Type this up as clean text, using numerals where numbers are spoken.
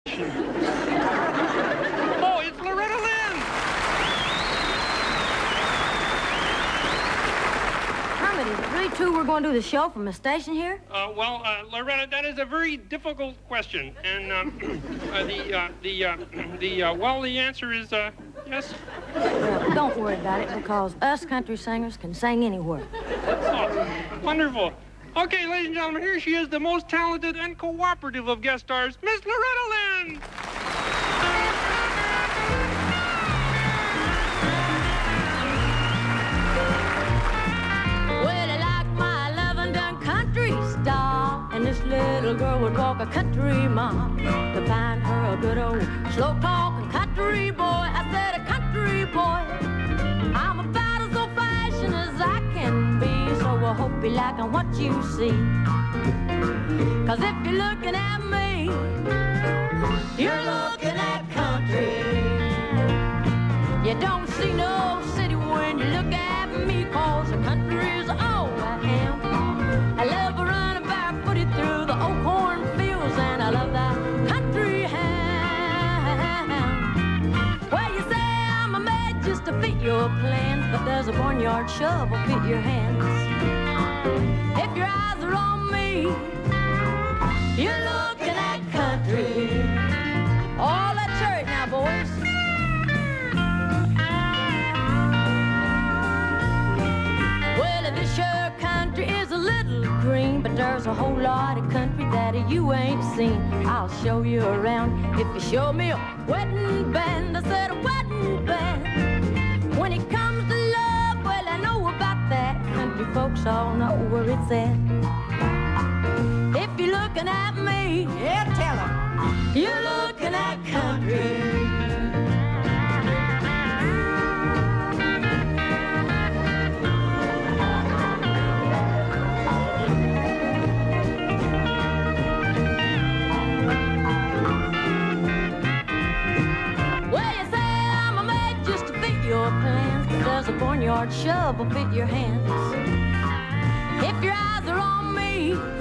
Oh, it's Loretta Lynn! Hermit, is it really true we're going to do the show from the station here? Well, Loretta, that is a very difficult question. And well, the answer is yes. Well, don't worry about it, because us country singers can sing anywhere. Oh, wonderful. Okay, ladies and gentlemen, here she is, the most talented and cooperative of guest stars, Miss Loretta Lynn. Well, I like my lovin' done country style, and this little girl would walk a country mile to find her a good old slow-talking country boy. I said a country boy. I'm about as old-fashioned as I can be, so I hope you liking what you see. 'Cause if you're looking at me, you're looking at country. You don't see no city when you look at me, 'cause the country's all I am. I love running barefooted through the old cornfields, and I love that country ham. Well, you say I'm a man just to fit your plans, but does a barnyard shovel fit your hands? If your eyes are on me, you're looking at country. All that church now, boys. Well, this sure country is a little green, but there's a whole lot of country that you ain't seen. I'll show you around if you show me a wedding band. I said a wedding band. When it comes to love, well, I know about that. Country folks all know where it's at. If you're looking at me, yeah, tell them, you're looking at country. Well, you say I'm a man just to fit your plans, but does a barnyard shovel fit your hands? If your eyes are on me,